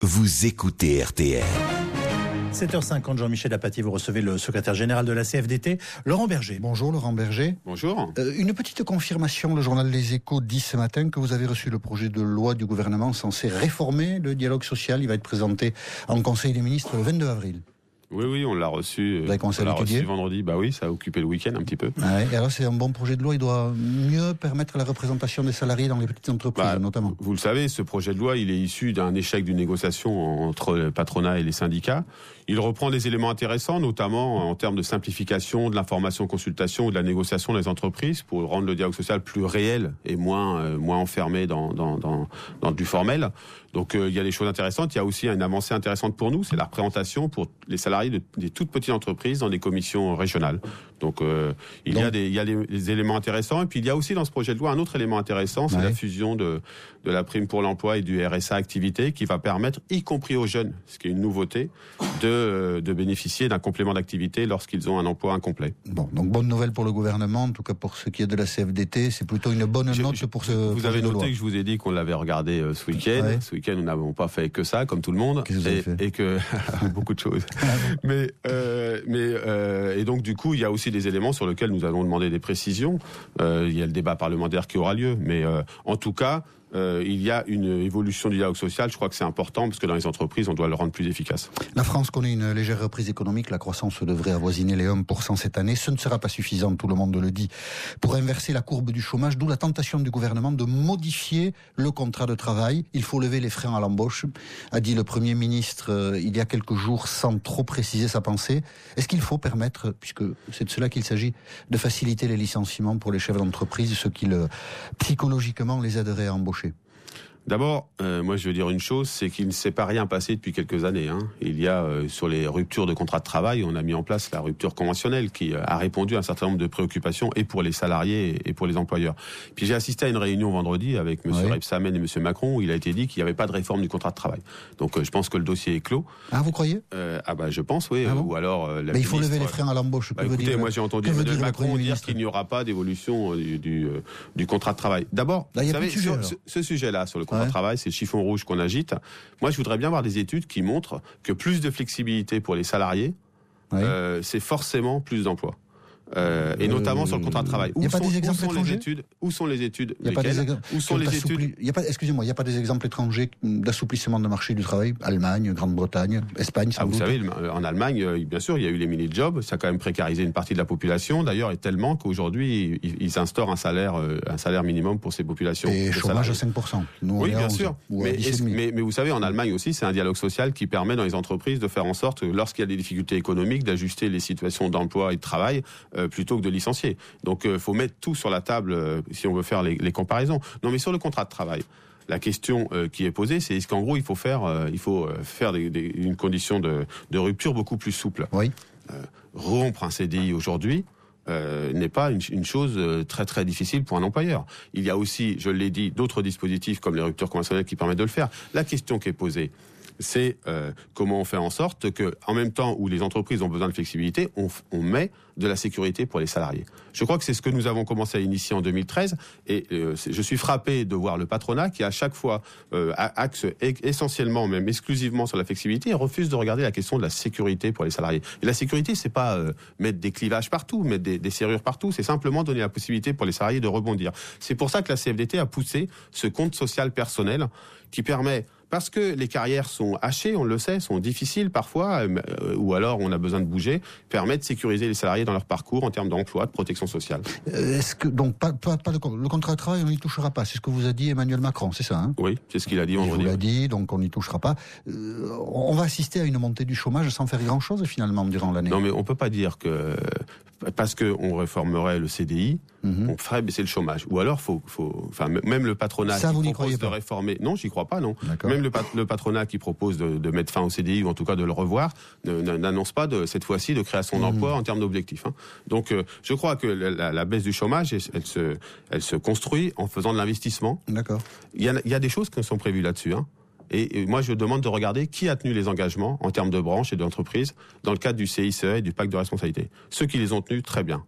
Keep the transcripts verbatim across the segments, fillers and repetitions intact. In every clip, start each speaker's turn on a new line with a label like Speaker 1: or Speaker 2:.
Speaker 1: Vous écoutez R T L.
Speaker 2: sept heures cinquante, Jean-Michel Apathy, vous recevez le secrétaire général de la C F D T, Laurent Berger.
Speaker 3: Bonjour Laurent Berger.
Speaker 4: Bonjour.
Speaker 3: Euh, une petite confirmation, le journal Les Échos dit ce matin que vous avez reçu le projet de loi du gouvernement censé réformer le dialogue social. Il va être présenté en Conseil des ministres le vingt-deux avril.
Speaker 4: Oui, oui, on l'a reçu.
Speaker 3: Vous avez commencé
Speaker 4: on l'a
Speaker 3: à l'étudier
Speaker 4: reçu vendredi. Bah oui, ça a occupé le week-end un petit peu.
Speaker 3: Ah ouais, et alors c'est un bon projet de loi. Il doit mieux permettre la représentation des salariés dans les petites entreprises,
Speaker 4: Bah,
Speaker 3: notamment.
Speaker 4: Vous le savez, ce projet de loi, il est issu d'un échec d'une négociation entre le patronat et les syndicats. Il reprend des éléments intéressants, notamment en termes de simplification, de l'information, consultation ou de la négociation des entreprises pour rendre le dialogue social plus réel et moins euh, moins enfermé dans dans dans, dans du formel. Donc euh, il y a des choses intéressantes. Il y a aussi une avancée intéressante pour nous, c'est la représentation pour les salariés de, des toutes petites entreprises dans des commissions régionales. Donc euh, il Donc, y a des il y a des, des éléments intéressants. Et puis il y a aussi dans ce projet de loi un autre élément intéressant, c'est ouais. la fusion de de la prime pour l'emploi et du R S A activité qui va permettre, y compris aux jeunes, ce qui est une nouveauté, de de bénéficier d'un complément d'activité lorsqu'ils ont un emploi incomplet.
Speaker 3: Bon, donc bonne nouvelle pour le gouvernement, en tout cas pour ce qui est de la C F D T, c'est plutôt une bonne
Speaker 4: je,
Speaker 3: note
Speaker 4: je,
Speaker 3: pour ce
Speaker 4: Vous avez noté
Speaker 3: loi.
Speaker 4: que je vous ai dit qu'on l'avait regardé euh, ce week-end.
Speaker 3: Ouais.
Speaker 4: Ce week-end, nous n'avons pas fait que ça, comme tout le monde,
Speaker 3: Qu'est-ce que vous avez
Speaker 4: et,
Speaker 3: fait
Speaker 4: et que beaucoup de choses. mais euh, mais euh, et donc du coup, il y a aussi des éléments sur lesquels nous allons demander des précisions. Euh, il y a le débat parlementaire qui aura lieu, mais euh, en tout cas. Euh, il y a une évolution du dialogue social, je crois que c'est important parce que dans les entreprises, on doit le rendre plus efficace.
Speaker 3: La France connaît une légère reprise économique, la croissance devrait avoisiner les un pour cent cette année. Ce ne sera pas suffisant, tout le monde le dit, pour inverser la courbe du chômage, d'où la tentation du gouvernement de modifier le contrat de travail. Il faut lever les freins à l'embauche, a dit le Premier ministre euh, il y a quelques jours sans trop préciser sa pensée. Est-ce qu'il faut permettre, puisque c'est de cela qu'il s'agit, de faciliter les licenciements pour les chefs d'entreprise, ce qui le, psychologiquement les aiderait à embaucher?
Speaker 4: D'abord, euh, moi je veux dire une chose, c'est qu'il ne s'est pas rien passé depuis quelques années. Hein. Il y a euh, sur les ruptures de contrat de travail, on a mis en place la rupture conventionnelle qui euh, a répondu à un certain nombre de préoccupations et pour les salariés et pour les employeurs. Puis j'ai assisté à une réunion vendredi avec M.
Speaker 3: Oui.
Speaker 4: Rebsamen et M. Macron où il a été dit qu'il n'y avait pas de réforme du contrat de travail. Donc euh, je pense que le dossier est clos.
Speaker 3: Ah, vous croyez?
Speaker 4: euh, Ah bah je pense, oui.
Speaker 3: Ah bon?
Speaker 4: Ou alors euh, la
Speaker 3: Mais il faut
Speaker 4: ministre,
Speaker 3: lever les freins à l'embauche.
Speaker 4: Bah,
Speaker 3: que veut
Speaker 4: écoutez,
Speaker 3: dire,
Speaker 4: moi j'ai entendu
Speaker 3: Emmanuel
Speaker 4: Macron dire qu'il n'y aura pas d'évolution du, du, du contrat de travail. D'abord,
Speaker 3: Là,
Speaker 4: vous
Speaker 3: y a
Speaker 4: savez,
Speaker 3: plus de sujet,
Speaker 4: sur ce, ce sujet-là, sur le contrat
Speaker 3: Ouais.
Speaker 4: de travail, c'est le chiffon rouge qu'on agite. Moi, je voudrais bien voir des études qui montrent que plus de flexibilité pour les salariés,
Speaker 3: Ouais.
Speaker 4: euh, c'est forcément plus d'emplois. Euh, et notamment euh, sur le contrat de travail.
Speaker 3: Il n'y a pas
Speaker 4: sont,
Speaker 3: des exemples
Speaker 4: où sont
Speaker 3: étrangers
Speaker 4: les études Où sont les études
Speaker 3: Il y a pas des exemples.
Speaker 4: Où sont les études
Speaker 3: Il y a pas, excusez-moi, il n'y a pas des exemples étrangers d'assouplissement de marché du travail? Allemagne, Grande-Bretagne, Espagne, sans
Speaker 4: ah, vous
Speaker 3: doute.
Speaker 4: savez, en Allemagne, bien sûr, il y a eu les mini-jobs. Ça a quand même précarisé une partie de la population. D'ailleurs, et tellement qu'aujourd'hui, ils, ils instaurent un salaire, un salaire minimum pour ces populations.
Speaker 3: Et chômage à cinq pour cent. Nous,
Speaker 4: oui, bien
Speaker 3: onze,
Speaker 4: sûr. Mais, mais, mais vous savez, en Allemagne aussi, c'est un dialogue social qui permet dans les entreprises de faire en sorte, lorsqu'il y a des difficultés économiques, d'ajuster les situations d'emploi et de travail euh, plutôt que de licencier. Donc, il euh, faut mettre tout sur la table euh, si on veut faire les, les comparaisons. Non, mais sur le contrat de travail, la question euh, qui est posée, c'est est-ce qu'en gros, il faut faire, euh, il faut euh, faire des, des, une condition de, de rupture beaucoup plus souple.
Speaker 3: Oui.
Speaker 4: Euh, rompre un C D I aujourd'hui euh, n'est pas une, une chose euh, très très difficile pour un employeur. Il y a aussi, je l'ai dit, d'autres dispositifs comme les ruptures conventionnelles qui permettent de le faire. La question qui est posée, c'est euh, comment on fait en sorte que, en même temps où les entreprises ont besoin de flexibilité, on, on met de la sécurité pour les salariés. Je crois que c'est ce que nous avons commencé à initier en deux mille treize, et euh, je suis frappé de voir le patronat qui à chaque fois euh, axe essentiellement, même exclusivement sur la flexibilité, et refuse de regarder la question de la sécurité pour les salariés. Et la sécurité, c'est pas euh, mettre des clivages partout, mettre des, des serrures partout, c'est simplement donner la possibilité pour les salariés de rebondir. C'est pour ça que la C F D T a poussé ce compte social personnel qui permet, parce que les carrières sont hachées, on le sait, sont difficiles parfois, euh, ou alors on a besoin de bouger, permet de sécuriser les salariés dans leur parcours en termes d'emploi, de protection sociale.
Speaker 3: Euh, est-ce que donc pas, pas, pas le, le contrat de travail, on n'y touchera pas. C'est ce que vous a dit Emmanuel Macron, c'est ça, hein?
Speaker 4: Oui, c'est ce qu'il a dit vendredi.
Speaker 3: Il vous l'a dit, donc on n'y touchera pas. Euh, on va assister à une montée du chômage sans faire grand-chose finalement durant l'année.
Speaker 4: Non, mais on peut pas dire que parce que on réformerait le C D I, mm-hmm. on ferait baisser le chômage. Ou alors, faut, faut, enfin, même le patronat
Speaker 3: ça,
Speaker 4: qui propose de réformer, non, j'y crois pas, non. Même le, pat- le patronat qui propose de, de mettre fin au C D I ou en tout cas de le revoir, ne, n'annonce pas de cette fois-ci de création mm-hmm. d'emplois en termes d'objectifs. Hein. Donc, euh, je crois que la, la baisse du chômage, elle, elle se, elle se construit en faisant de l'investissement.
Speaker 3: D'accord.
Speaker 4: Il y a, il y a des choses qui sont prévues là-dessus. Hein. Et moi, je demande de regarder qui a tenu les engagements en termes de branches et d'entreprises dans le cadre du C I C E et du pacte de responsabilité. Ceux qui les ont tenus, très bien.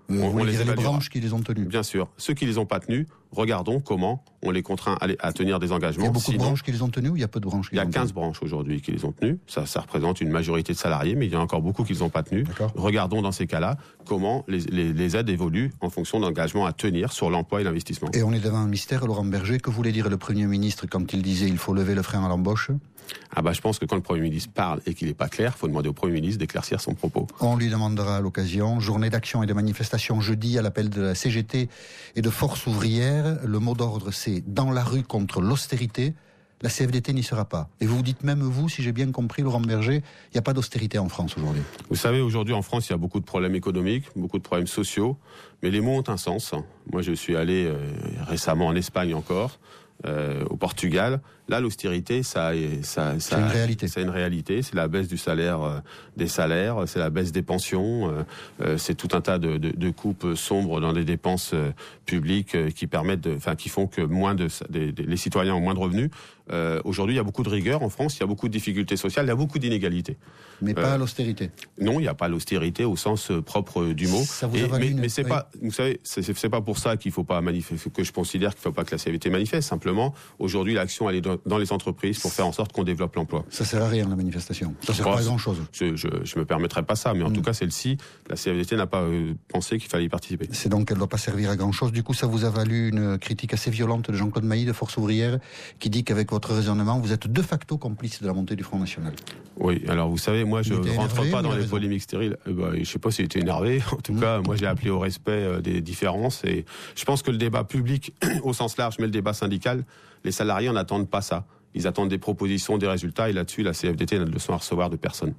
Speaker 3: Euh,
Speaker 4: on,
Speaker 3: vous
Speaker 4: on
Speaker 3: les,
Speaker 4: les
Speaker 3: les
Speaker 4: évaluera.
Speaker 3: branches qui les ont tenues.
Speaker 4: Bien sûr. Ceux qui les ont pas tenus, regardons comment on les contraint à, les, à tenir des engagements.
Speaker 3: Il y a beaucoup
Speaker 4: Sinon,
Speaker 3: de branches qui les ont tenues ou il y a peu de branches qui
Speaker 4: il y a
Speaker 3: les ont
Speaker 4: quinze
Speaker 3: tenues
Speaker 4: branches aujourd'hui qui les ont tenues. Ça, ça représente une majorité de salariés, mais il y a encore beaucoup qui les ont pas tenus.
Speaker 3: D'accord.
Speaker 4: Regardons dans ces cas-là comment les, les, les aides évoluent en fonction d'engagements à tenir sur l'emploi et l'investissement.
Speaker 3: Et on est devant un mystère, Laurent Berger. Que voulait dire le Premier ministre quand il disait il faut lever le frein à l'embauche?
Speaker 4: Ah bah, je pense que quand le Premier ministre parle et qu'il n'est pas clair, il faut demander au Premier ministre d'éclaircir son propos.
Speaker 3: On lui demandera à l'occasion. Journée d'action et de manifestation jeudi à l'appel de la C G T et de Force ouvrière. Le mot d'ordre, c'est dans la rue contre l'austérité. La C F D T n'y sera pas. Et vous vous dites même, vous, si j'ai bien compris, Laurent Berger, il n'y a pas d'austérité en France aujourd'hui.
Speaker 4: Vous savez, aujourd'hui en France, il y a beaucoup de problèmes économiques, beaucoup de problèmes sociaux, mais les mots ont un sens. Moi, je suis allé euh, récemment en Espagne encore, euh, au Portugal. Là, l'austérité, ça, ça, ça,
Speaker 3: c'est une réalité.
Speaker 4: C'est une réalité. C'est la baisse du salaire, euh, des salaires, c'est la baisse des pensions, euh, euh, c'est tout un tas de, de, de coupes sombres dans les dépenses euh, publiques euh, qui permettent, de, enfin, qui font que moins de, de, de les citoyens ont moins de revenus. Euh, aujourd'hui, il y a beaucoup de rigueur en France, il y a beaucoup de difficultés sociales, il y a beaucoup d'inégalités.
Speaker 3: Mais pas
Speaker 4: Euh,
Speaker 3: à l'austérité.
Speaker 4: Non, il n'y a pas l'austérité au sens euh, propre du mot.
Speaker 3: Ça vous a
Speaker 4: Et-
Speaker 3: valu
Speaker 4: mais
Speaker 3: une-
Speaker 4: mais c'est
Speaker 3: oui.
Speaker 4: pas, vous savez, c'est c'est- c'est pas pour ça qu'il faut pas manifester, que je considère qu'il faut pas que la C F D T manifeste. Simplement, aujourd'hui, l'action elle est dans, dans les entreprises pour faire en sorte qu'on développe l'emploi.
Speaker 3: Ça sert à rien, la manifestation. Ça sert
Speaker 4: Bon,
Speaker 3: pas à grand-chose.
Speaker 4: Je, je, je me permettrai pas ça, mais en
Speaker 3: Mm.
Speaker 4: tout cas, celle-ci, la C F D T n'a pas euh, pensé qu'il fallait y participer.
Speaker 3: C'est donc qu'elle ne doit pas servir à grand-chose. Du coup, ça vous a valu une critique assez violente de Jean-Claude Mailly de Force ouvrière, qui dit qu'avec votre raisonnement, vous êtes de facto complice de la montée du Front National.
Speaker 4: Oui, alors vous savez, moi je
Speaker 3: Il était
Speaker 4: ne rentre
Speaker 3: énervé
Speaker 4: pas
Speaker 3: ou
Speaker 4: dans
Speaker 3: il a
Speaker 4: les
Speaker 3: raison
Speaker 4: polémiques stériles. Euh, bah, je sais pas s'il était énervé. En tout
Speaker 3: Mmh.
Speaker 4: cas, moi j'ai appelé au respect euh, des différences et je pense que le débat public au sens large, mais le débat syndical, les salariés n'attendent pas ça. Ils attendent des propositions, des résultats et là-dessus, la C F D T n'a de leçon à recevoir de personne.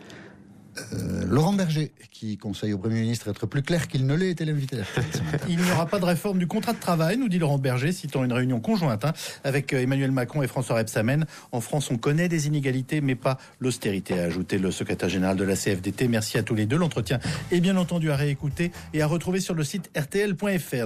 Speaker 3: Euh, Laurent Berger, qui conseille au Premier ministre d'être plus clair qu'il ne l'est, était l'invité.
Speaker 2: Il n'y aura pas de réforme du contrat de travail, nous dit Laurent Berger, citant une réunion conjointe hein, avec Emmanuel Macron et François Rebsamen. En France, on connaît des inégalités, mais pas l'austérité, a ajouté le secrétaire général de la C F D T. Merci à tous les deux. L'entretien est bien entendu à réécouter et à retrouver sur le site R T L point F R.